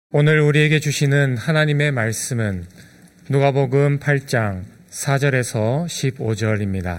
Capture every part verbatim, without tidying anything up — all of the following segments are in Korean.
오늘 우리에게 주시는 하나님의 말씀은 누가복음 팔 장 사 절에서 십오 절입니다.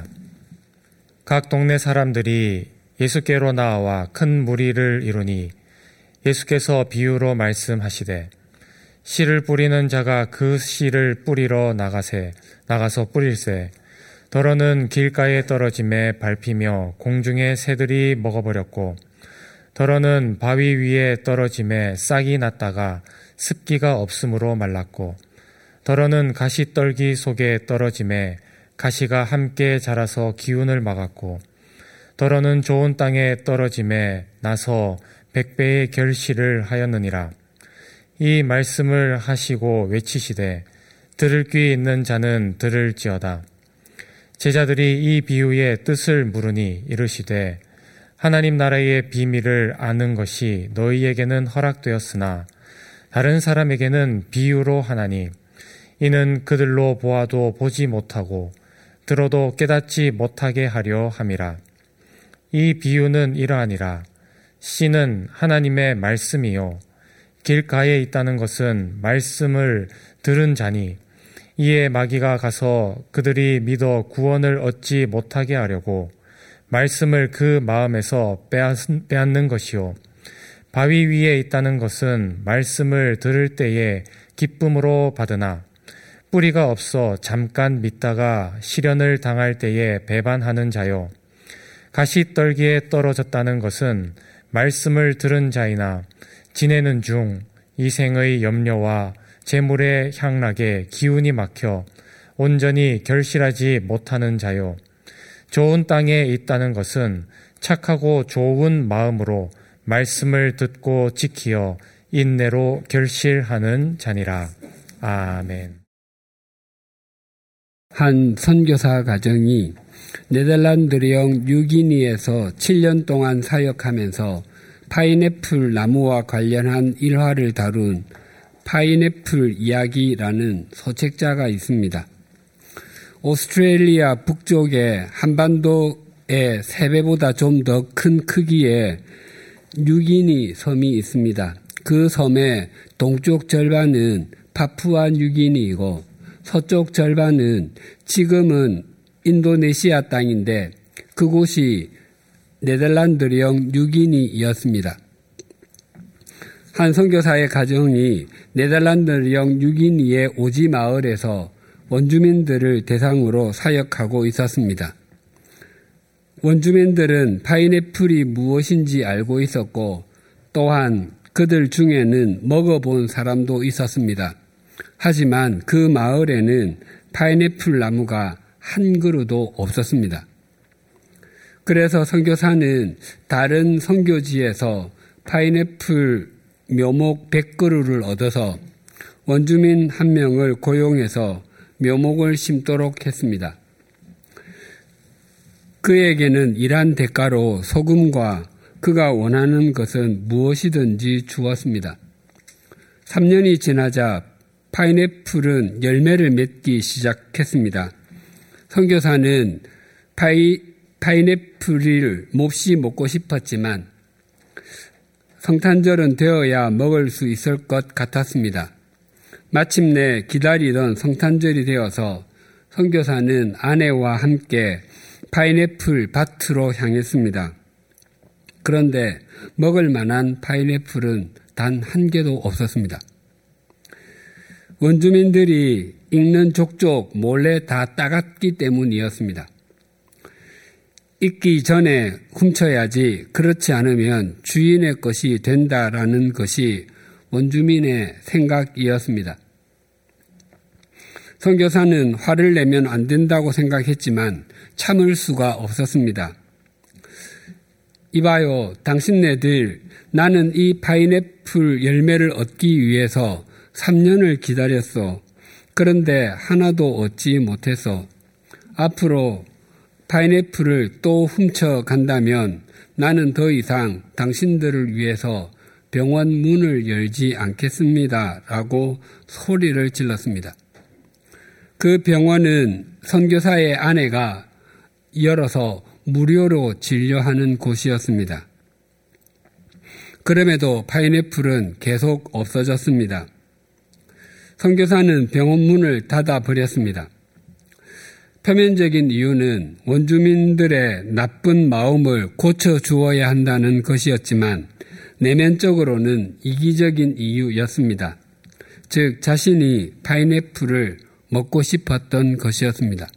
각 동네 사람들이 예수께로 나와 큰 무리를 이루니 예수께서 비유로 말씀하시되 씨를 뿌리는 자가 그 씨를 뿌리러 나가세 나가서 뿌릴새 더러는 길가에 떨어짐에 밟히며 공중의 새들이 먹어버렸고 더러는 바위 위에 떨어짐에 싹이 났다가 습기가 없으므로 말랐고 더러는 가시떨기 속에 떨어짐에 가시가 함께 자라서 기운을 막았고 더러는 좋은 땅에 떨어짐에 나서 백배의 결실을 하였느니라. 이 말씀을 하시고 외치시되 들을 귀 있는 자는 들을지어다. 제자들이 이 비유의 뜻을 물으니 이르시되 하나님 나라의 비밀을 아는 것이 너희에게는 허락되었으나 다른 사람에게는 비유로 하나니 이는 그들로 보아도 보지 못하고 들어도 깨닫지 못하게 하려 함이라. 이 비유는 이러하니라. 씨는 하나님의 말씀이요 길가에 있다는 것은 말씀을 들은 자니 이에 마귀가 가서 그들이 믿어 구원을 얻지 못하게 하려고 말씀을 그 마음에서 빼앗는 것이요 바위 위에 있다는 것은 말씀을 들을 때에 기쁨으로 받으나 뿌리가 없어 잠깐 믿다가 시련을 당할 때에 배반하는 자요 가시떨기에 떨어졌다는 것은 말씀을 들은 자이나 지내는 중 이 생의 염려와 재물의 향락에 기운이 막혀 온전히 결실하지 못하는 자요 좋은 땅에 있다는 것은 착하고 좋은 마음으로 말씀을 듣고 지키어 인내로 결실하는 자니라. 아멘. 한 선교사 가정이 네덜란드령 뉴기니에서 칠 년 동안 사역하면서 파인애플 나무와 관련한 일화를 다룬 파인애플 이야기라는 소책자가 있습니다. 오스트레일리아 북쪽에 한반도의 세 배보다 좀 더 큰 크기의 뉴기니 섬이 있습니다. 그 섬의 동쪽 절반은 파푸아 뉴기니이고 서쪽 절반은 지금은 인도네시아 땅인데 그곳이 네덜란드령 뉴기니였습니다. 한 선교사의 가정이 네덜란드령 뉴기니의 오지 마을에서 원주민들을 대상으로 사역하고 있었습니다. 원주민들은 파인애플이 무엇인지 알고 있었고 또한 그들 중에는 먹어본 사람도 있었습니다. 하지만 그 마을에는 파인애플 나무가 한 그루도 없었습니다. 그래서 선교사는 다른 선교지에서 파인애플 묘목 백 그루를 얻어서 원주민 한 명을 고용해서 묘목을 심도록 했습니다. 그에게는 일한 대가로 소금과 그가 원하는 것은 무엇이든지 주었습니다. 삼 년이 지나자 파인애플은 열매를 맺기 시작했습니다. 선교사는 파이, 파인애플을 몹시 먹고 싶었지만 성탄절은 되어야 먹을 수 있을 것 같았습니다. 마침내 기다리던 성탄절이 되어서 선교사는 아내와 함께 파인애플 밭으로 향했습니다. 그런데 먹을 만한 파인애플은 단 한 개도 없었습니다. 원주민들이 익는 족족 몰래 다 따갔기 때문이었습니다. 익기 전에 훔쳐야지 그렇지 않으면 주인의 것이 된다라는 것이 원주민의 생각이었습니다. 선교사는 화를 내면 안 된다고 생각했지만 참을 수가 없었습니다. 이봐요, 당신네들, 나는 이 파인애플 열매를 얻기 위해서 삼 년을 기다렸어. 그런데 하나도 얻지 못해서 앞으로 파인애플을 또 훔쳐간다면 나는 더 이상 당신들을 위해서 병원 문을 열지 않겠습니다. 라고 소리를 질렀습니다. 그 병원은 선교사의 아내가 열어서 무료로 진료하는 곳이었습니다. 그럼에도 파인애플은 계속 없어졌습니다. 선교사는 병원 문을 닫아버렸습니다. 표면적인 이유는 원주민들의 나쁜 마음을 고쳐주어야 한다는 것이었지만 내면적으로는 이기적인 이유였습니다. 즉 자신이 파인애플을 먹고 싶었던 것이었습니다.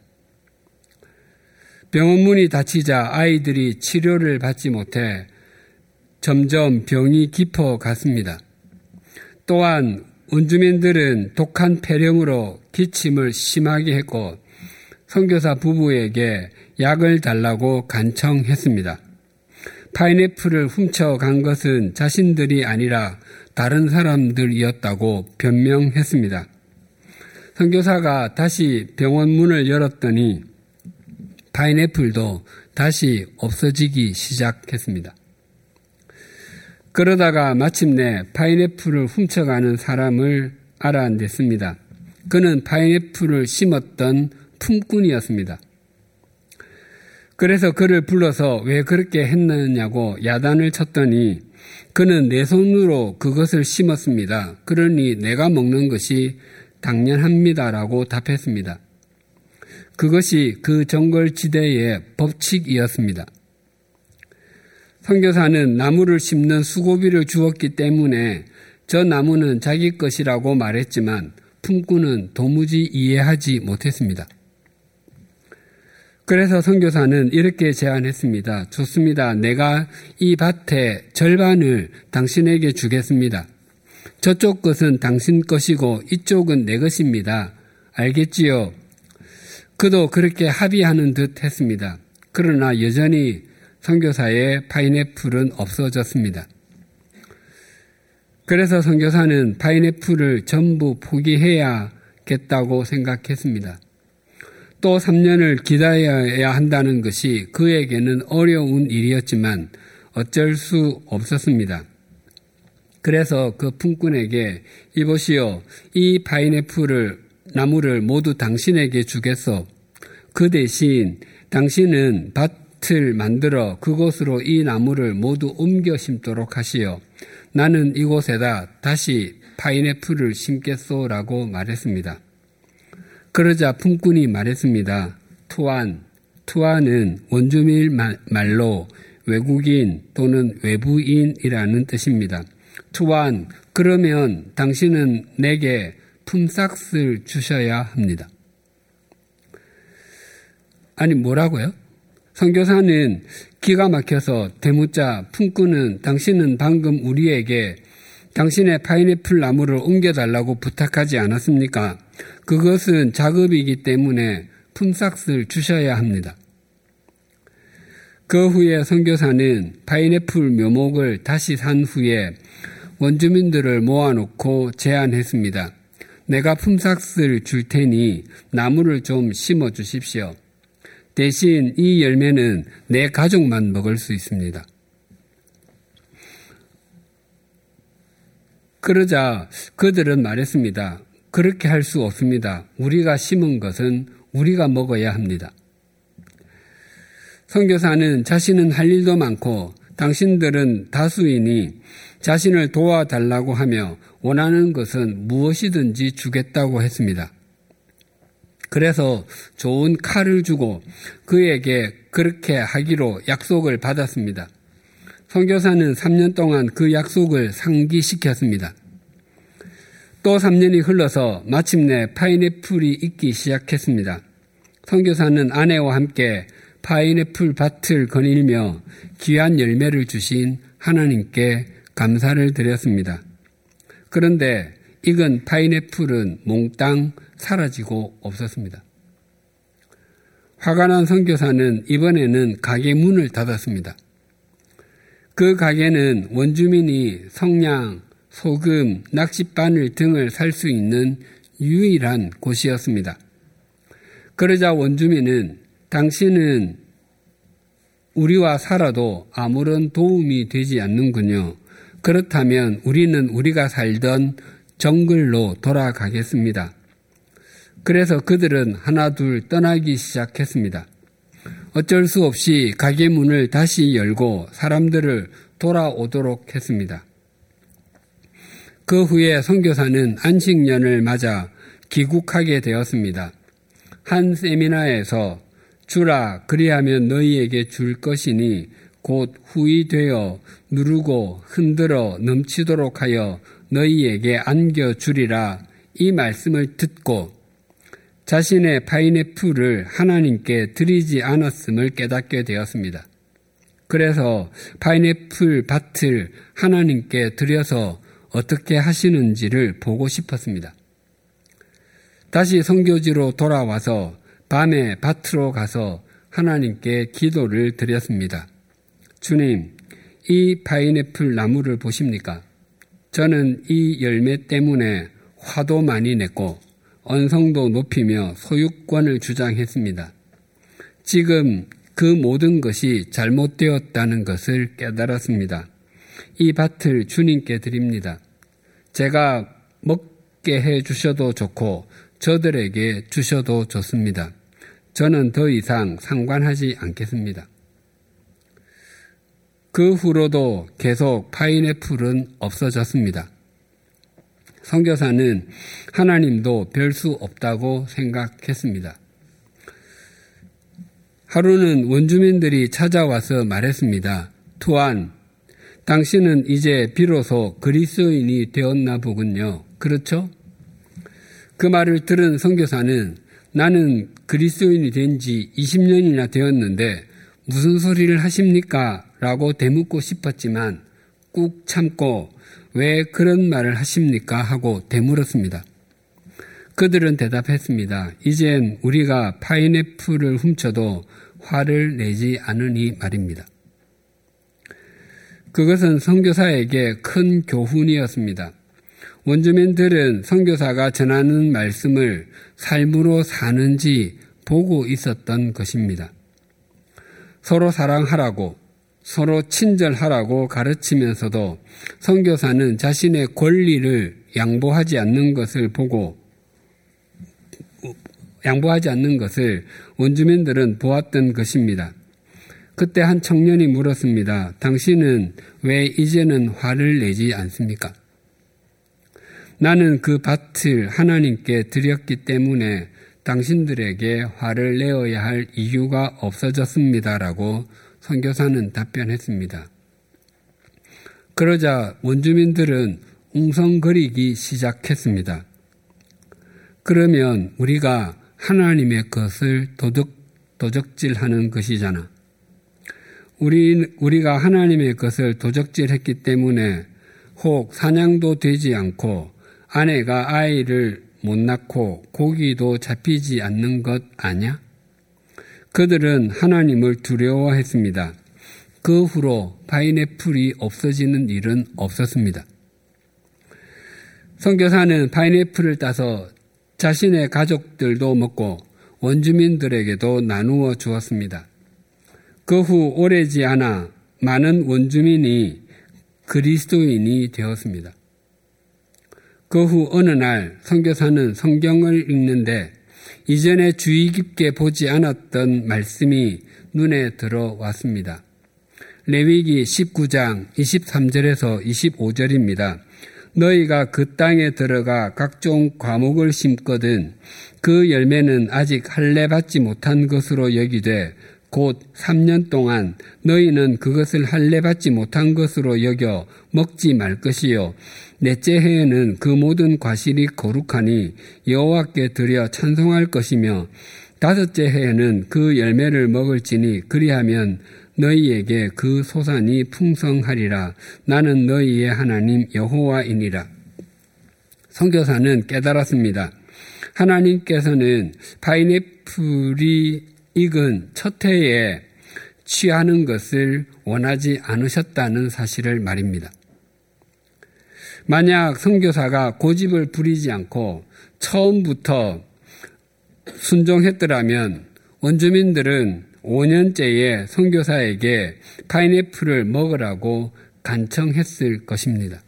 병원 문이 닫히자 아이들이 치료를 받지 못해 점점 병이 깊어갔습니다. 또한 원주민들은 독한 폐렴으로 기침을 심하게 했고 선교사 부부에게 약을 달라고 간청했습니다. 파인애플을 훔쳐간 것은 자신들이 아니라 다른 사람들이었다고 변명했습니다. 선교사가 다시 병원 문을 열었더니 파인애플도 다시 없어지기 시작했습니다. 그러다가 마침내 파인애플을 훔쳐가는 사람을 알아냈습니다. 그는 파인애플을 심었던 품꾼이었습니다. 그래서 그를 불러서 왜 그렇게 했느냐고 야단을 쳤더니 그는 내 손으로 그것을 심었습니다. 그러니 내가 먹는 것이 당연합니다라고 답했습니다. 그것이 그 정글지대의 법칙이었습니다. 선교사는 나무를 심는 수고비를 주었기 때문에 저 나무는 자기 것이라고 말했지만 품꾼은 도무지 이해하지 못했습니다. 그래서 선교사는 이렇게 제안했습니다. 좋습니다. 내가 이 밭의 절반을 당신에게 주겠습니다. 저쪽 것은 당신 것이고 이쪽은 내 것입니다. 알겠지요? 그도 그렇게 합의하는 듯 했습니다. 그러나 여전히 선교사의 파인애플은 없어졌습니다. 그래서 선교사는 파인애플을 전부 포기해야겠다고 생각했습니다. 또 삼 년을 기다려야 한다는 것이 그에게는 어려운 일이었지만 어쩔 수 없었습니다. 그래서 그 품꾼에게 이보시오, 이 파인애플을 나무를 모두 당신에게 주겠소. 그 대신 당신은 밭을 만들어 그곳으로 이 나무를 모두 옮겨 심도록 하시오. 나는 이곳에다 다시 파인애플을 심겠소라고 말했습니다. 그러자 품꾼이 말했습니다. 투안, 투안은 원주민 말로 외국인 또는 외부인이라는 뜻입니다. 투안, 그러면 당신은 내게 품삯을 주셔야 합니다. 아니 뭐라고요? 선교사는 기가 막혀서 대묻자 품꾼은 당신은 방금 우리에게 당신의 파인애플 나무를 옮겨달라고 부탁하지 않았습니까? 그것은 작업이기 때문에 품삯을 주셔야 합니다. 그 후에 선교사는 파인애플 묘목을 다시 산 후에 원주민들을 모아놓고 제안했습니다. 내가 품삯을 줄 테니 나무를 좀 심어 주십시오. 대신 이 열매는 내 가족만 먹을 수 있습니다. 그러자 그들은 말했습니다. 그렇게 할 수 없습니다. 우리가 심은 것은 우리가 먹어야 합니다. 선교사는 자신은 할 일도 많고 당신들은 다수이니 자신을 도와달라고 하며 원하는 것은 무엇이든지 주겠다고 했습니다. 그래서 좋은 칼을 주고 그에게 그렇게 하기로 약속을 받았습니다. 선교사는 삼 년 동안 그 약속을 상기시켰습니다. 또 삼 년이 흘러서 마침내 파인애플이 익기 시작했습니다. 선교사는 아내와 함께 파인애플 밭을 거닐며 귀한 열매를 주신 하나님께 감사를 드렸습니다. 그런데 익은 파인애플은 몽땅 사라지고 없었습니다. 화가 난 선교사는 이번에는 가게 문을 닫았습니다. 그 가게는 원주민이 성냥, 소금, 낚싯바늘 등을 살 수 있는 유일한 곳이었습니다. 그러자 원주민은 당신은 우리와 살아도 아무런 도움이 되지 않는군요. 그렇다면 우리는 우리가 살던 정글로 돌아가겠습니다. 그래서 그들은 하나둘 떠나기 시작했습니다. 어쩔 수 없이 가게 문을 다시 열고 사람들을 돌아오도록 했습니다. 그 후에 선교사는 안식년을 맞아 귀국하게 되었습니다. 한 세미나에서 주라 그리하면 너희에게 줄 것이니 곧 후이 되어 누르고 흔들어 넘치도록 하여 너희에게 안겨주리라 이 말씀을 듣고 자신의 파인애플을 하나님께 드리지 않았음을 깨닫게 되었습니다. 그래서 파인애플 밭을 하나님께 드려서 어떻게 하시는지를 보고 싶었습니다. 다시 선교지로 돌아와서 밤에 밭으로 가서 하나님께 기도를 드렸습니다. 주님, 이 파인애플 나무를 보십니까? 저는 이 열매 때문에 화도 많이 냈고 언성도 높이며 소유권을 주장했습니다. 지금 그 모든 것이 잘못되었다는 것을 깨달았습니다. 이 밭을 주님께 드립니다. 제가 먹게 해 주셔도 좋고 저들에게 주셔도 좋습니다. 저는 더 이상 상관하지 않겠습니다. 그 후로도 계속 파인애플은 없어졌습니다. 선교사는 하나님도 별 수 없다고 생각했습니다. 하루는 원주민들이 찾아와서 말했습니다. 투안, 당신은 이제 비로소 그리스도인이 되었나 보군요. 그렇죠? 그 말을 들은 선교사는 나는 그리스도인이 된 지 이십 년이나 되었는데 무슨 소리를 하십니까? 라고 되묻고 싶었지만 꾹 참고 왜 그런 말을 하십니까? 하고 되물었습니다. 그들은 대답했습니다. 이젠 우리가 파인애플을 훔쳐도 화를 내지 않으니 말입니다. 그것은 선교사에게 큰 교훈이었습니다. 원주민들은 선교사가 전하는 말씀을 삶으로 사는지 보고 있었던 것입니다. 서로 사랑하라고, 서로 친절하라고 가르치면서도 선교사는 자신의 권리를 양보하지 않는 것을 보고 양보하지 않는 것을 원주민들은 보았던 것입니다. 그때 한 청년이 물었습니다. 당신은 왜 이제는 화를 내지 않습니까? 나는 그 밭을 하나님께 드렸기 때문에 당신들에게 화를 내어야 할 이유가 없어졌습니다라고 선교사는 답변했습니다. 그러자 원주민들은 웅성거리기 시작했습니다. 그러면 우리가 하나님의 것을 도둑, 도적질하는 것이잖아. 우리, 우리가 하나님의 것을 도적질했기 때문에 혹 사냥도 되지 않고 아내가 아이를 못 낳고 고기도 잡히지 않는 것 아냐? 그들은 하나님을 두려워했습니다. 그 후로 파인애플이 없어지는 일은 없었습니다. 선교사는 파인애플을 따서 자신의 가족들도 먹고 원주민들에게도 나누어 주었습니다. 그 후 오래지 않아 많은 원주민이 그리스도인이 되었습니다. 그 후 어느 날 선교사는 성경을 읽는데 이전에 주의 깊게 보지 않았던 말씀이 눈에 들어왔습니다. 레위기 십구 장 이십삼 절에서 이십오 절입니다. 너희가 그 땅에 들어가 각종 과목을 심거든 그 열매는 아직 할례 받지 못한 것으로 여기되 곧 삼 년 동안 너희는 그것을 할례 받지 못한 것으로 여겨 먹지 말 것이요 넷째 해에는 그 모든 과실이 거룩하니 여호와께 드려 찬송할 것이며 다섯째 해에는 그 열매를 먹을지니 그리하면 너희에게 그 소산이 풍성하리라. 나는 너희의 하나님 여호와이니라. 선교사는 깨달았습니다. 하나님께서는 파인애플이 익은 첫 해에 취하는 것을 원하지 않으셨다는 사실을 말입니다. 만약 선교사가 고집을 부리지 않고 처음부터 순종했더라면 원주민들은 오 년째에 선교사에게 파인애플을 먹으라고 간청했을 것입니다.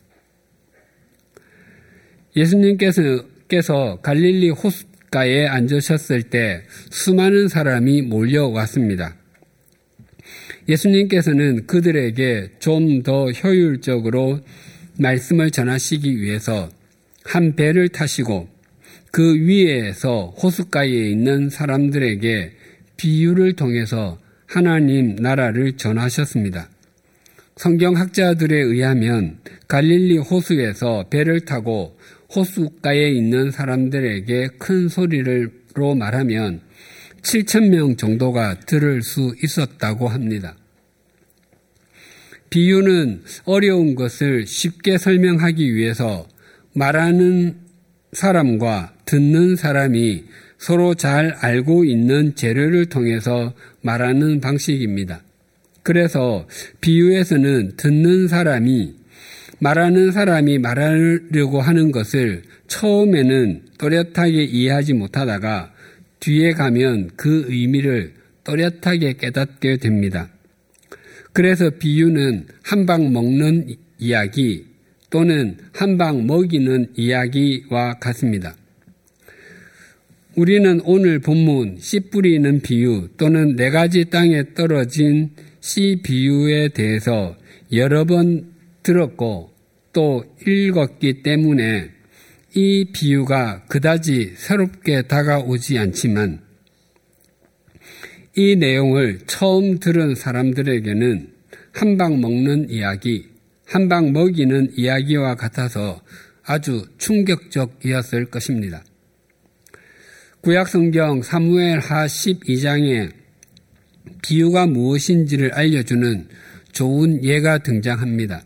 예수님께서 갈릴리 호숫가에 앉으셨을 때 수많은 사람이 몰려왔습니다. 예수님께서는 그들에게 좀 더 효율적으로 말씀을 전하시기 위해서 한 배를 타시고 그 위에서 호숫가에 있는 사람들에게 비유를 통해서 하나님 나라를 전하셨습니다. 성경학자들에 의하면 갈릴리 호수에서 배를 타고 호숫가에 있는 사람들에게 큰 소리로 말하면 칠천 명 정도가 들을 수 있었다고 합니다. 비유는 어려운 것을 쉽게 설명하기 위해서 말하는 사람과 듣는 사람이 서로 잘 알고 있는 재료를 통해서 말하는 방식입니다. 그래서 비유에서는 듣는 사람이 말하는 사람이 말하려고 하는 것을 처음에는 또렷하게 이해하지 못하다가 뒤에 가면 그 의미를 또렷하게 깨닫게 됩니다. 그래서 비유는 한 방 먹는 이야기 또는 한 방 먹이는 이야기와 같습니다. 우리는 오늘 본문 씨 뿌리는 비유 또는 네 가지 땅에 떨어진 씨 비유에 대해서 여러 번 들었고 또 읽었기 때문에 이 비유가 그다지 새롭게 다가오지 않지만 이 내용을 처음 들은 사람들에게는 한 방 먹는 이야기, 한 방 먹이는 이야기와 같아서 아주 충격적이었을 것입니다. 구약성경 사무엘하 십이 장에 비유가 무엇인지를 알려주는 좋은 예가 등장합니다.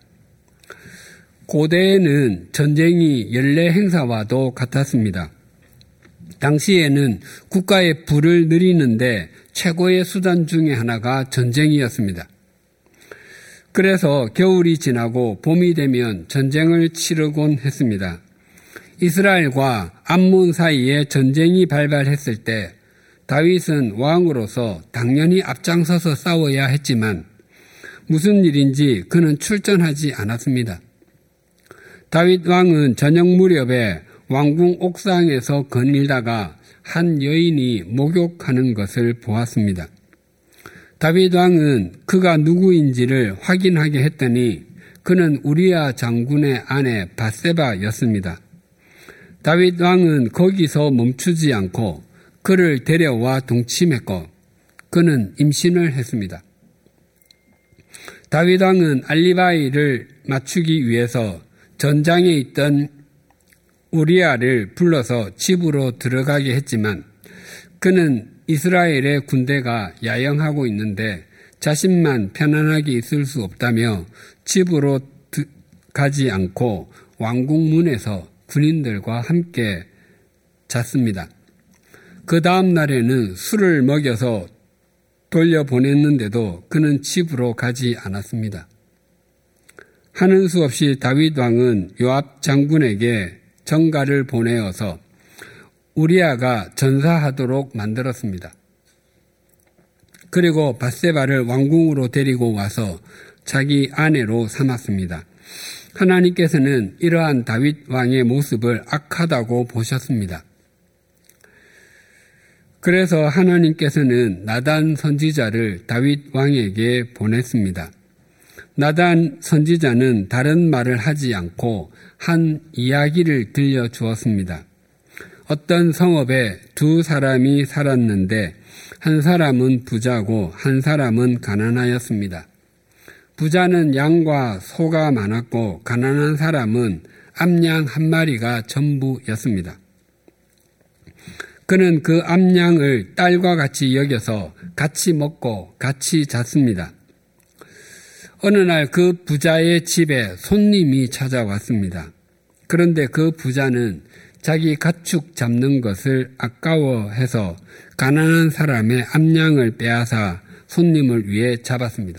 고대에는 전쟁이 연례 행사와도 같았습니다. 당시에는 국가의 부를 누리는데 최고의 수단 중에 하나가 전쟁이었습니다. 그래서 겨울이 지나고 봄이 되면 전쟁을 치르곤 했습니다. 이스라엘과 암몬 사이에 전쟁이 발발했을 때 다윗은 왕으로서 당연히 앞장서서 싸워야 했지만 무슨 일인지 그는 출전하지 않았습니다. 다윗 왕은 저녁 무렵에 왕궁 옥상에서 거닐다가 한 여인이 목욕하는 것을 보았습니다. 다윗 왕은 그가 누구인지를 확인하게 했더니 그는 우리야 장군의 아내 밧세바였습니다. 다윗 왕은 거기서 멈추지 않고 그를 데려와 동침했고 그는 임신을 했습니다. 다윗 왕은 알리바이를 맞추기 위해서 전장에 있던 우리아를 불러서 집으로 들어가게 했지만 그는 이스라엘의 군대가 야영하고 있는데 자신만 편안하게 있을 수 없다며 집으로 가지 않고 왕궁 문에서 군인들과 함께 잤습니다. 그 다음 날에는 술을 먹여서 돌려보냈는데도 그는 집으로 가지 않았습니다. 하는 수 없이 다윗 왕은 요압 장군에게 전가를 보내어서 우리아가 전사하도록 만들었습니다. 그리고 밧세바를 왕궁으로 데리고 와서 자기 아내로 삼았습니다. 하나님께서는 이러한 다윗 왕의 모습을 악하다고 보셨습니다. 그래서 하나님께서는 나단 선지자를 다윗 왕에게 보냈습니다. 나단 선지자는 다른 말을 하지 않고 한 이야기를 들려주었습니다. 어떤 성읍에 두 사람이 살았는데 한 사람은 부자고 한 사람은 가난하였습니다. 부자는 양과 소가 많았고 가난한 사람은 암양 한 마리가 전부였습니다. 그는 그 암양을 딸과 같이 여겨서 같이 먹고 같이 잤습니다. 어느 날 그 부자의 집에 손님이 찾아왔습니다. 그런데 그 부자는 자기 가축 잡는 것을 아까워해서 가난한 사람의 암양을 빼앗아 손님을 위해 잡았습니다.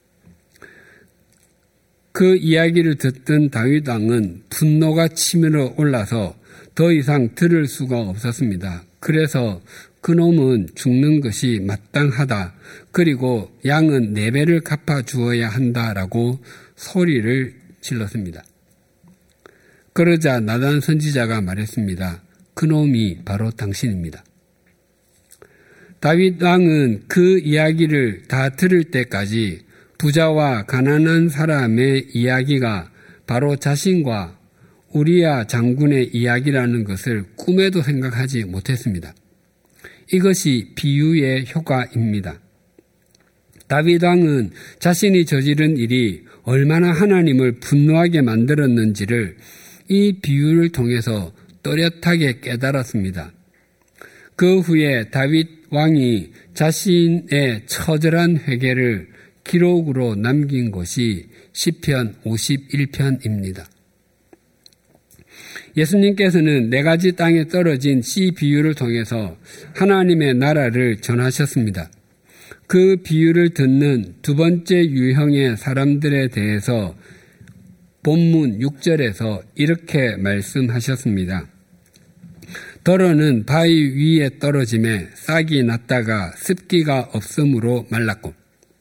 그 이야기를 듣던 다윗 왕은 분노가 치밀어 올라서 더 이상 들을 수가 없었습니다. 그래서 그놈은 죽는 것이 마땅하다. 그리고 양은 네 배를 갚아 주어야 한다라고 소리를 질렀습니다. 그러자 나단 선지자가 말했습니다. 그놈이 바로 당신입니다. 다윗 왕은 그 이야기를 다 들을 때까지 부자와 가난한 사람의 이야기가 바로 자신과 우리야 장군의 이야기라는 것을 꿈에도 생각하지 못했습니다. 이것이 비유의 효과입니다. 다윗 왕은 자신이 저지른 일이 얼마나 하나님을 분노하게 만들었는지를 이 비유를 통해서 또렷하게 깨달았습니다. 그 후에 다윗 왕이 자신의 처절한 회개를 기록으로 남긴 것이 시편 오십일 편입니다. 예수님께서는 네 가지 땅에 떨어진 씨 비유를 통해서 하나님의 나라를 전하셨습니다. 그 비유를 듣는 두 번째 유형의 사람들에 대해서 본문 육 절에서 이렇게 말씀하셨습니다. 더러는 바위 위에 떨어짐에 싹이 났다가 습기가 없으므로 말랐고,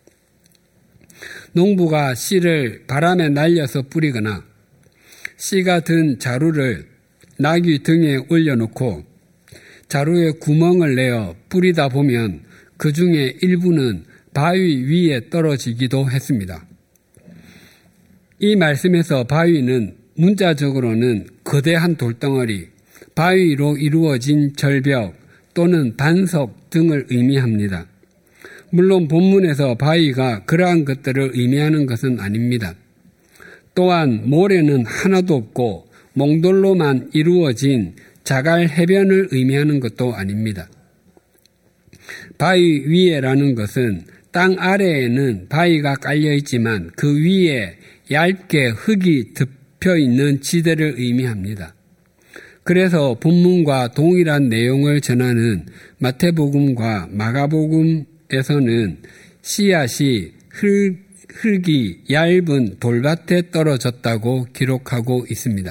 농부가 씨를 바람에 날려서 뿌리거나 씨가 든 자루를 나귀 등에 올려놓고 자루에 구멍을 내어 뿌리다 보면 그 중에 일부는 바위 위에 떨어지기도 했습니다. 이 말씀에서 바위는 문자적으로는 거대한 돌덩어리, 바위로 이루어진 절벽 또는 반석 등을 의미합니다. 물론 본문에서 바위가 그러한 것들을 의미하는 것은 아닙니다. 또한 모래는 하나도 없고 몽돌로만 이루어진 자갈 해변을 의미하는 것도 아닙니다. 바위 위에라는 것은 땅 아래에는 바위가 깔려 있지만 그 위에 얇게 흙이 덮여 있는 지대를 의미합니다. 그래서 본문과 동일한 내용을 전하는 마태복음과 마가복음에서는 씨앗이 흙, 흙이 얇은 돌밭에 떨어졌다고 기록하고 있습니다.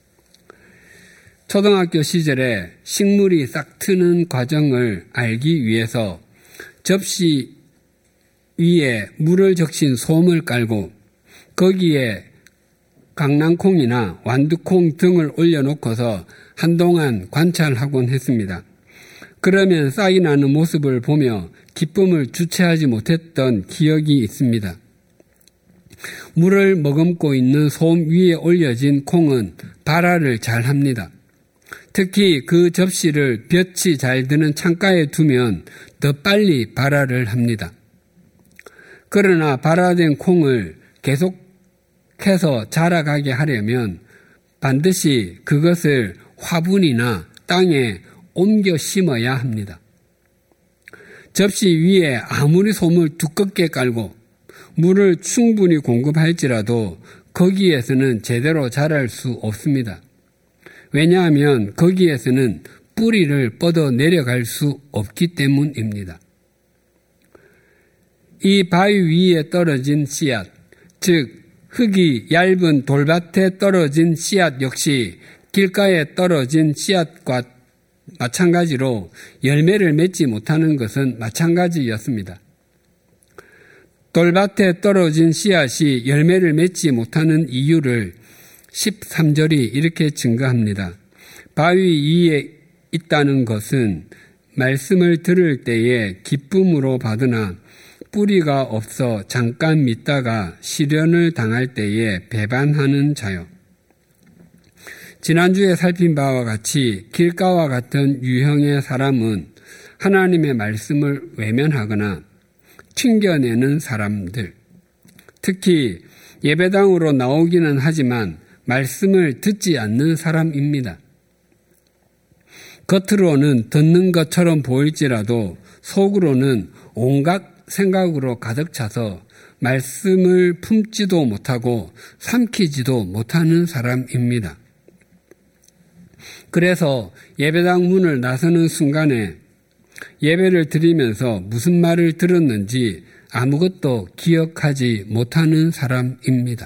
초등학교 시절에 식물이 싹 트는 과정을 알기 위해서 접시 위에 물을 적신 솜을 깔고 거기에 강낭콩이나 완두콩 등을 올려놓고서 한동안 관찰하곤 했습니다. 그러면 싹이 나는 모습을 보며 기쁨을 주체하지 못했던 기억이 있습니다. 물을 머금고 있는 솜 위에 올려진 콩은 발화를 잘 합니다. 특히 그 접시를 볕이 잘 드는 창가에 두면 더 빨리 발화를 합니다. 그러나 발화된 콩을 계속해서 자라가게 하려면 반드시 그것을 화분이나 땅에 옮겨 심어야 합니다. 접시 위에 아무리 솜을 두껍게 깔고 물을 충분히 공급할지라도 거기에서는 제대로 자랄 수 없습니다. 왜냐하면 거기에서는 뿌리를 뻗어 내려갈 수 없기 때문입니다. 이 바위 위에 떨어진 씨앗, 즉 흙이 얇은 돌밭에 떨어진 씨앗 역시 길가에 떨어진 씨앗과 마찬가지로 열매를 맺지 못하는 것은 마찬가지였습니다. 돌밭에 떨어진 씨앗이 열매를 맺지 못하는 이유를 십삼 절이 이렇게 증거합니다. 바위 위에 있다는 것은 말씀을 들을 때에 기쁨으로 받으나 뿌리가 없어 잠깐 믿다가 시련을 당할 때에 배반하는 자요. 지난주에 살핀 바와 같이 길가와 같은 유형의 사람은 하나님의 말씀을 외면하거나 튕겨내는 사람들, 특히 예배당으로 나오기는 하지만 말씀을 듣지 않는 사람입니다. 겉으로는 듣는 것처럼 보일지라도 속으로는 온갖 생각으로 가득 차서 말씀을 품지도 못하고 삼키지도 못하는 사람입니다. 그래서 예배당 문을 나서는 순간에 예배를 드리면서 무슨 말을 들었는지 아무것도 기억하지 못하는 사람입니다.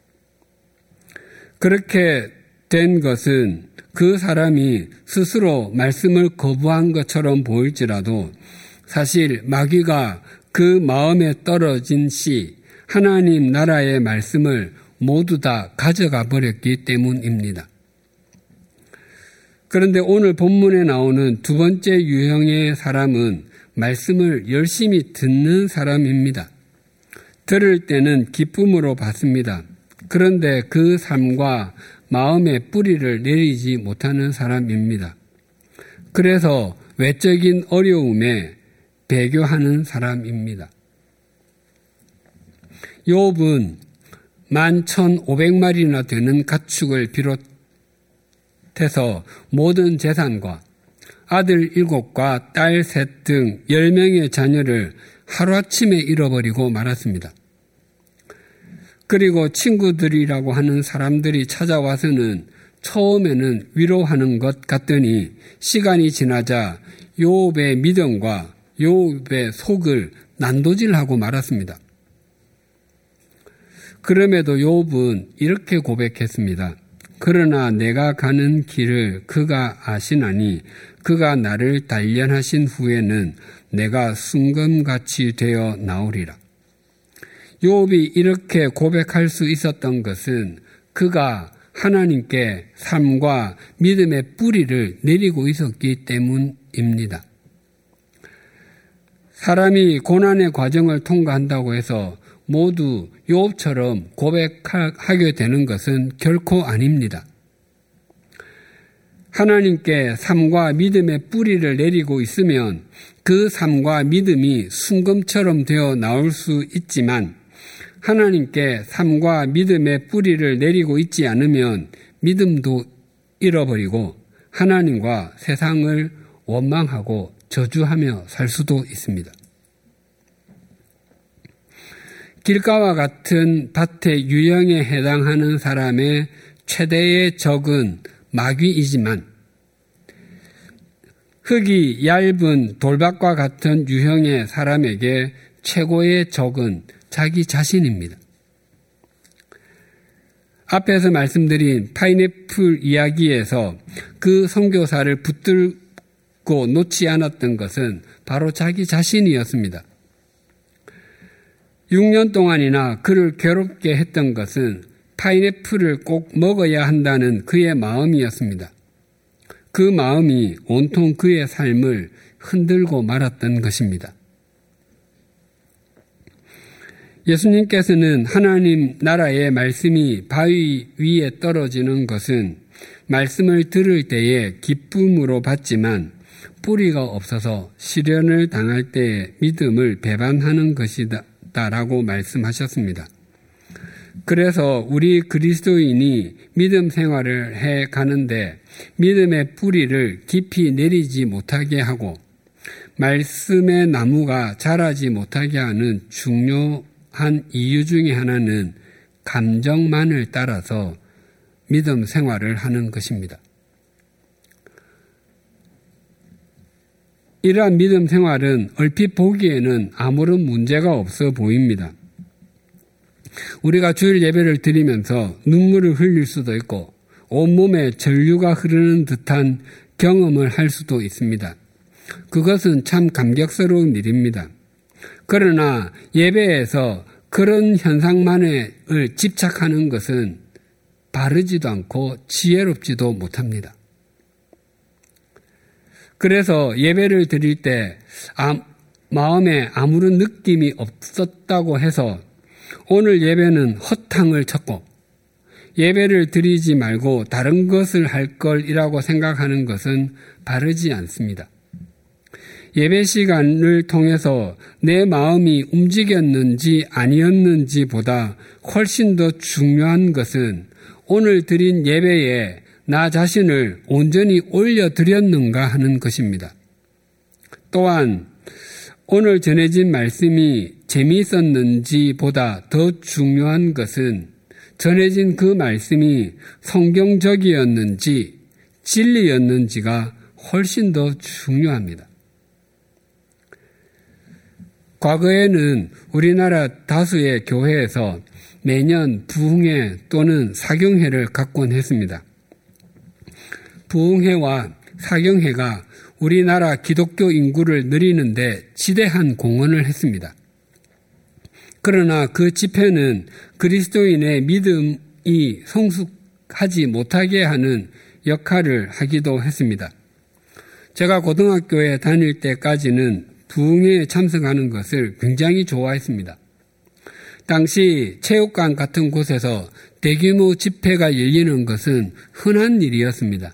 그렇게 된 것은 그 사람이 스스로 말씀을 거부한 것처럼 보일지라도 사실 마귀가 그 마음에 떨어진 씨, 하나님 나라의 말씀을 모두 다 가져가 버렸기 때문입니다. 그런데 오늘 본문에 나오는 두 번째 유형의 사람은 말씀을 열심히 듣는 사람입니다. 들을 때는 기쁨으로 받습니다. 그런데 그 삶과 마음의 뿌리를 내리지 못하는 사람입니다. 그래서 외적인 어려움에 배교하는 사람입니다. 욥은 만 천오백 마리나 되는 가축을 비롯해서 모든 재산과 아들 일곱과 딸 셋 등 열 명의 자녀를 하루아침에 잃어버리고 말았습니다. 그리고 친구들이라고 하는 사람들이 찾아와서는 처음에는 위로하는 것 같더니 시간이 지나자 욥의 믿음과 욥의 속을 난도질하고 말았습니다. 그럼에도 욥은 이렇게 고백했습니다. 그러나 내가 가는 길을 그가 아시나니 그가 나를 단련하신 후에는 내가 순금같이 되어 나오리라. 욥이 이렇게 고백할 수 있었던 것은 그가 하나님께 삶과 믿음의 뿌리를 내리고 있었기 때문입니다. 사람이 고난의 과정을 통과한다고 해서 모두 욥처럼 고백하게 되는 것은 결코 아닙니다. 하나님께 삶과 믿음의 뿌리를 내리고 있으면 그 삶과 믿음이 순금처럼 되어 나올 수 있지만 하나님께 삶과 믿음의 뿌리를 내리고 있지 않으면 믿음도 잃어버리고 하나님과 세상을 원망하고 저주하며 살 수도 있습니다. 길가와 같은 밭의 유형에 해당하는 사람의 최대의 적은 마귀이지만 흙이 얇은 돌밭과 같은 유형의 사람에게 최고의 적은 자기 자신입니다. 앞에서 말씀드린 파인애플 이야기에서 그 선교사를 붙들고 놓지 않았던 것은 바로 자기 자신이었습니다. 육 년 동안이나 그를 괴롭게 했던 것은 파인애플을 꼭 먹어야 한다는 그의 마음이었습니다. 그 마음이 온통 그의 삶을 흔들고 말았던 것입니다. 예수님께서는 하나님 나라의 말씀이 바위 위에 떨어지는 것은 말씀을 들을 때에 기쁨으로 받지만 뿌리가 없어서 시련을 당할 때에 믿음을 배반하는 것이다 라고 말씀하셨습니다. 그래서 우리 그리스도인이 믿음 생활을 해 가는데 믿음의 뿌리를 깊이 내리지 못하게 하고 말씀의 나무가 자라지 못하게 하는 중요한 이유 중에 하나는 감정만을 따라서 믿음 생활을 하는 것입니다. 이러한 믿음 생활은 얼핏 보기에는 아무런 문제가 없어 보입니다. 우리가 주일 예배를 드리면서 눈물을 흘릴 수도 있고 온몸에 전류가 흐르는 듯한 경험을 할 수도 있습니다. 그것은 참 감격스러운 일입니다. 그러나 예배에서 그런 현상만을 집착하는 것은 바르지도 않고 지혜롭지도 못합니다. 그래서 예배를 드릴 때 아, 마음에 아무런 느낌이 없었다고 해서 오늘 예배는 허탕을 쳤고 예배를 드리지 말고 다른 것을 할 걸이라고 생각하는 것은 바르지 않습니다. 예배 시간을 통해서 내 마음이 움직였는지 아니었는지 보다 훨씬 더 중요한 것은 오늘 드린 예배에 나 자신을 온전히 올려드렸는가 하는 것입니다. 또한 오늘 전해진 말씀이 재미있었는지 보다 더 중요한 것은 전해진 그 말씀이 성경적이었는지 진리였는지가 훨씬 더 중요합니다. 과거에는 우리나라 다수의 교회에서 매년 부흥회 또는 사경회를 갖곤 했습니다. 부흥회와 사경회가 우리나라 기독교 인구를 늘리는데 지대한 공헌을 했습니다. 그러나 그 집회는 그리스도인의 믿음이 성숙하지 못하게 하는 역할을 하기도 했습니다. 제가 고등학교에 다닐 때까지는 부흥회에 참석하는 것을 굉장히 좋아했습니다. 당시 체육관 같은 곳에서 대규모 집회가 열리는 것은 흔한 일이었습니다.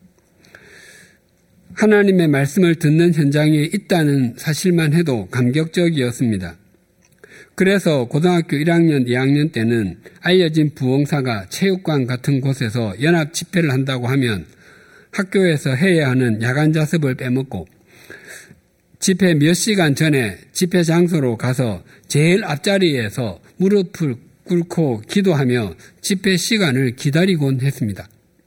하나님의 말씀을 듣는 현장에 있다는 사실만 해도 감격적이었습니다. 그래서 고등학교 일 학년, 이 학년 때는 알려진 부흥사가 체육관 같은 곳에서 연합 집회를 한다고 하면 학교에서 해야 하는 야간 자습을 빼먹고 집회 몇 시간 전에 집회 장소로 가서 제일 앞자리에서 무릎을 꿇고 기도하며 집회 시간을 기다리곤 했습니다.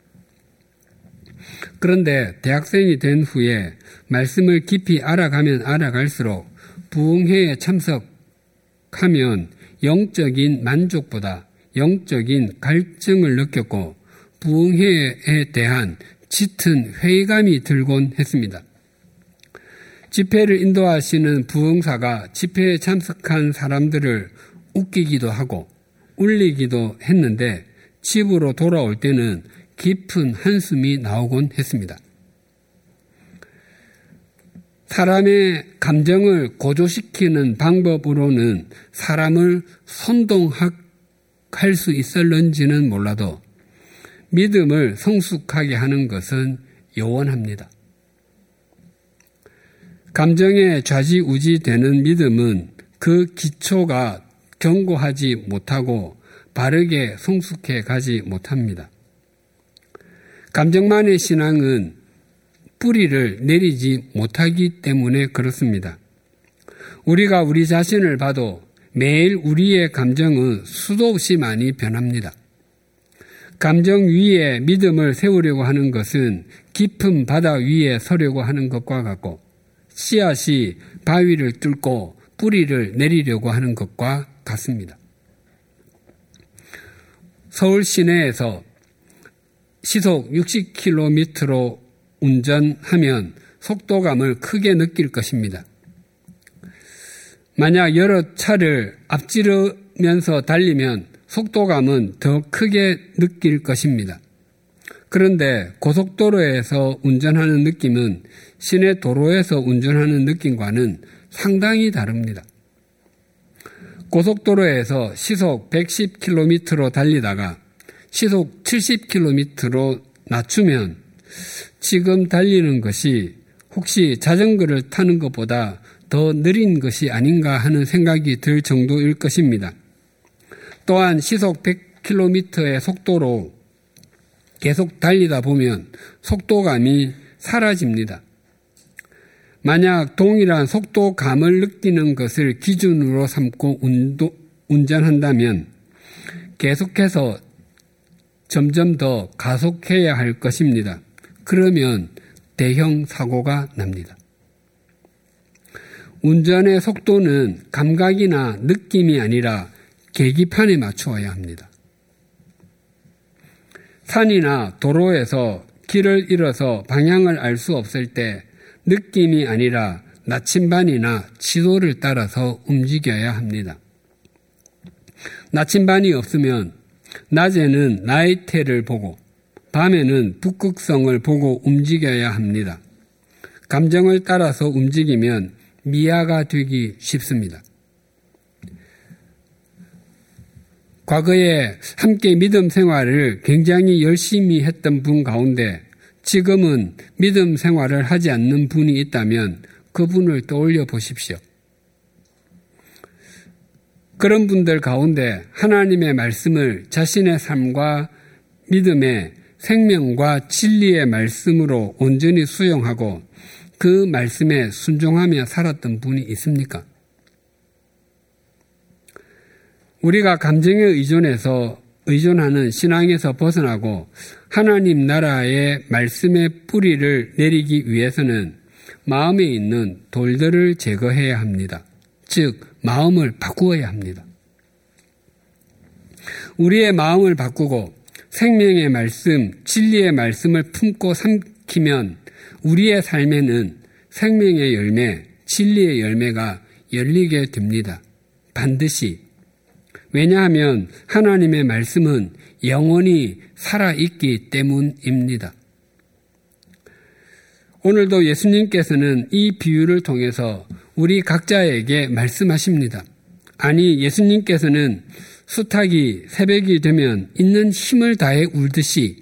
그런데 대학생이 된 후에 말씀을 깊이 알아가면 알아갈수록 부흥회에 참석하면 영적인 만족보다 영적인 갈증을 느꼈고 부흥회에 대한 짙은 회의감이 들곤 했습니다. 집회를 인도하시는 부흥사가 집회에 참석한 사람들을 웃기기도 하고 울리기도 했는데 집으로 돌아올 때는 깊은 한숨이 나오곤 했습니다. 사람의 감정을 고조시키는 방법으로는 사람을 선동할 수 있을런지는 몰라도 믿음을 성숙하게 하는 것은 요원합니다. 감정에 좌지우지되는 믿음은 그 기초가 견고하지 못하고 바르게 성숙해 가지 못합니다. 감정만의 신앙은 뿌리를 내리지 못하기 때문에 그렇습니다. 우리가 우리 자신을 봐도 매일 우리의 감정은 수도 없이 많이 변합니다. 감정 위에 믿음을 세우려고 하는 것은 깊은 바다 위에 서려고 하는 것과 같고 씨앗이 바위를 뚫고 뿌리를 내리려고 하는 것과 같습니다. 서울 시내에서 시속 육십 킬로미터로 운전하면 속도감을 크게 느낄 것입니다. 만약 여러 차를 앞지르면서 달리면 속도감은 더 크게 느낄 것입니다. 그런데 고속도로에서 운전하는 느낌은 시내 도로에서 운전하는 느낌과는 상당히 다릅니다. 고속도로에서 시속 백십 킬로미터로 달리다가 시속 칠십 킬로미터로 낮추면 지금 달리는 것이 혹시 자전거를 타는 것보다 더 느린 것이 아닌가 하는 생각이 들 정도일 것입니다. 또한 시속 백 킬로미터의 속도로 계속 달리다 보면 속도감이 사라집니다. 만약 동일한 속도감을 느끼는 것을 기준으로 삼고 운도, 운전한다면 계속해서 점점 더 가속해야 할 것입니다. 그러면 대형 사고가 납니다. 운전의 속도는 감각이나 느낌이 아니라 계기판에 맞추어야 합니다. 산이나 도로에서 길을 잃어서 방향을 알 수 없을 때 느낌이 아니라 나침반이나 지도를 따라서 움직여야 합니다. 나침반이 없으면 낮에는 나이테를 보고 밤에는 북극성을 보고 움직여야 합니다. 감정을 따라서 움직이면 미아가 되기 쉽습니다. 과거에 함께 믿음 생활을 굉장히 열심히 했던 분 가운데 지금은 믿음 생활을 하지 않는 분이 있다면 그분을 떠올려 보십시오. 그런 분들 가운데 하나님의 말씀을 자신의 삶과 믿음의 생명과 진리의 말씀으로 온전히 수용하고 그 말씀에 순종하며 살았던 분이 있습니까? 우리가 감정에 의존해서 의존하는 신앙에서 벗어나고 하나님 나라의 말씀의 뿌리를 내리기 위해서는 마음에 있는 돌들을 제거해야 합니다. 즉 마음을 바꾸어야 합니다. 우리의 마음을 바꾸고 생명의 말씀, 진리의 말씀을 품고 삼키면 우리의 삶에는 생명의 열매, 진리의 열매가 열리게 됩니다. 반드시. 왜냐하면 하나님의 말씀은 영원히 살아있기 때문입니다. 오늘도 예수님께서는 이 비유를 통해서 우리 각자에게 말씀하십니다. 아니, 예수님께서는 수탉이 새벽이 되면 있는 힘을 다해 울듯이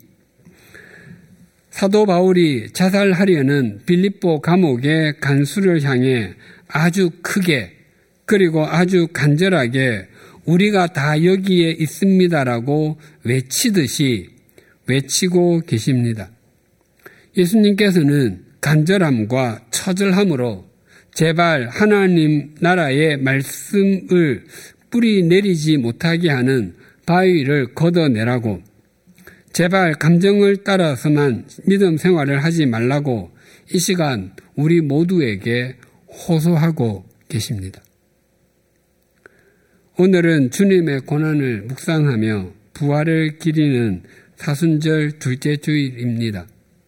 사도 바울이 자살하려는 빌립보 감옥의 간수를 향해 아주 크게 그리고 아주 간절하게 우리가 다 여기에 있습니다라고 외치듯이 외치고 계십니다. 예수님께서는 간절함과 처절함으로 제발 하나님 나라의 말씀을 뿌리 내리지 못하게 하는 바위를 걷어내라고, 제발 감정을 따라서만 믿음 생활을 하지 말라고 이 시간 우리 모두에게 호소하고 계십니다. 오늘은 주님의 고난을 묵상하며 부활을 기리는 사순절 둘째 주일입니다.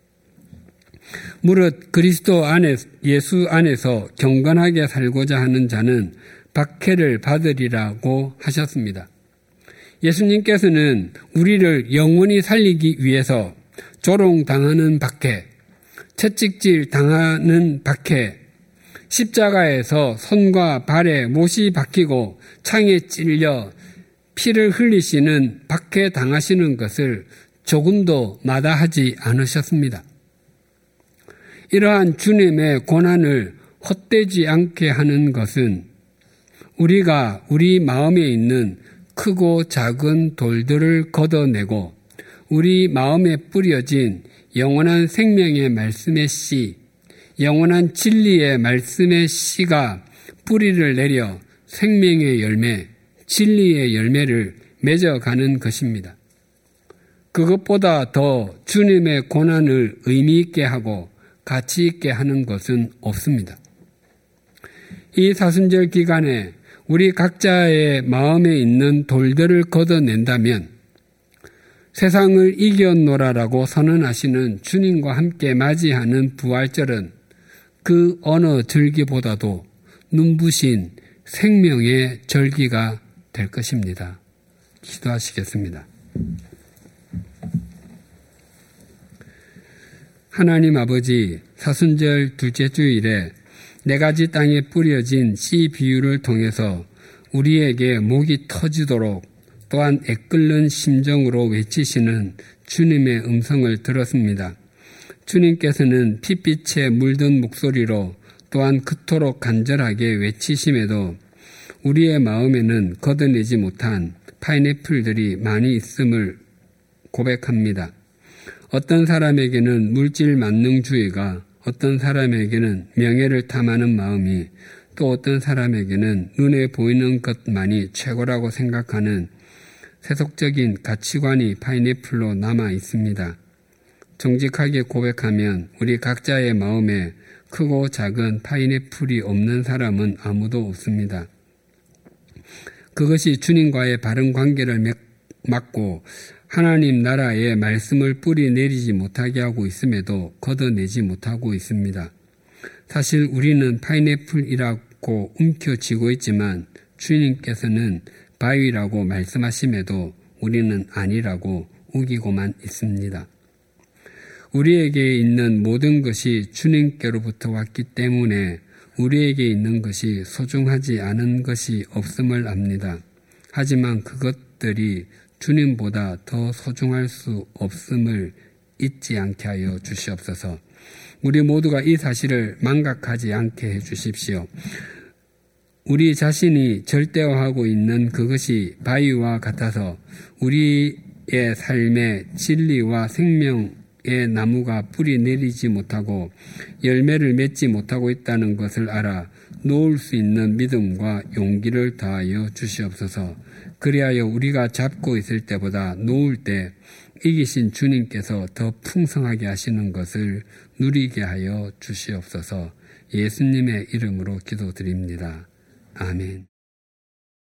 무릇 그리스도 안에, 예수 안에서 경건하게 살고자 하는 자는 박해를 받으리라고 하셨습니다. 예수님께서는 우리를 영원히 살리기 위해서 조롱당하는 박해, 채찍질 당하는 박해, 십자가에서 손과 발에 못이 박히고 창에 찔려 피를 흘리시는 박해 당하시는 것을 조금도 마다하지 않으셨습니다. 이러한 주님의 고난을 헛되지 않게 하는 것은 우리가 우리 마음에 있는 크고 작은 돌들을 걷어내고 우리 마음에 뿌려진 영원한 생명의 말씀의 씨, 영원한 진리의 말씀의 씨가 뿌리를 내려 생명의 열매, 진리의 열매를 맺어가는 것입니다. 그것보다 더 주님의 고난을 의미 있게 하고 가치 있게 하는 것은 없습니다. 이 사순절 기간에 우리 각자의 마음에 있는 돌들을 걷어낸다면 세상을 이겨노라라고 선언하시는 주님과 함께 맞이하는 부활절은 그 어느 절기보다도 눈부신 생명의 절기가 될 것입니다. 기도하시겠습니다. 하나님 아버지, 사순절 둘째 주일에 네 가지 땅에 뿌려진 씨 비유를 통해서 우리에게 목이 터지도록 또한 애끓는 심정으로 외치시는 주님의 음성을 들었습니다. 주님께서는 핏빛에 물든 목소리로 또한 그토록 간절하게 외치심에도 우리의 마음에는 걷어내지 못한 파인애플들이 많이 있음을 고백합니다. 어떤 사람에게는 물질 만능주의가, 어떤 사람에게는 명예를 탐하는 마음이, 또 어떤 사람에게는 눈에 보이는 것만이 최고라고 생각하는 세속적인 가치관이 파인애플로 남아 있습니다. 정직하게 고백하면 우리 각자의 마음에 크고 작은 파인애플이 없는 사람은 아무도 없습니다. 그것이 주님과의 바른 관계를 막고 하나님 나라의 말씀을 뿌리 내리지 못하게 하고 있음에도 걷어내지 못하고 있습니다. 사실 우리는 파인애플이라고 움켜쥐고 있지만 주님께서는 바위라고 말씀하심에도 우리는 아니라고 우기고만 있습니다. 우리에게 있는 모든 것이 주님께로부터 왔기 때문에 우리에게 있는 것이 소중하지 않은 것이 없음을 압니다. 하지만 그것들이 주님보다 더 소중할 수 없음을 잊지 않게 하여 주시옵소서. 우리 모두가 이 사실을 망각하지 않게 해 주십시오. 우리 자신이 절대화하고 있는 그것이 바위와 같아서 우리의 삶의 진리와 생명의 나무가 뿌리 내리지 못하고 열매를 맺지 못하고 있다는 것을 알아 놓을 수 있는 믿음과 용기를 더하여 주시옵소서. 그리하여 우리가 잡고 있을 때보다 놓을 때 이기신 주님께서 더 풍성하게 하시는 것을 누리게 하여 주시옵소서. 예수님의 이름으로 기도드립니다. 아멘.